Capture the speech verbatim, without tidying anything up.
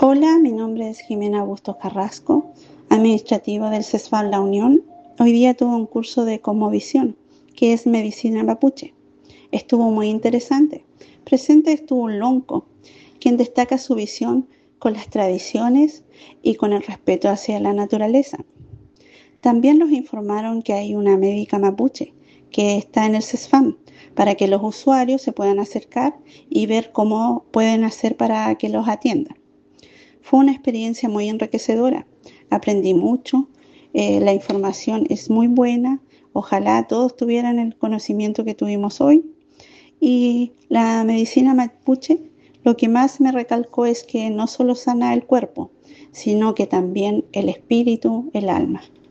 Hola, mi nombre es Jimena Bustos Carrasco, administrativo del CESFAM La Unión. Hoy día tuve un curso de Cosmovisión, que es medicina mapuche. Estuvo muy interesante. Presente estuvo un lonco, quien destaca su visión con las tradiciones y con el respeto hacia la naturaleza. También nos informaron que hay una médica mapuche que está en el CESFAM para que los usuarios se puedan acercar y ver cómo pueden hacer para que los atiendan. Fue una experiencia muy enriquecedora. Aprendí mucho, eh, la información es muy buena. Ojalá todos tuvieran el conocimiento que tuvimos hoy. Y la medicina mapuche, lo que más me recalcó es que no solo sana el cuerpo, sino que también el espíritu, el alma.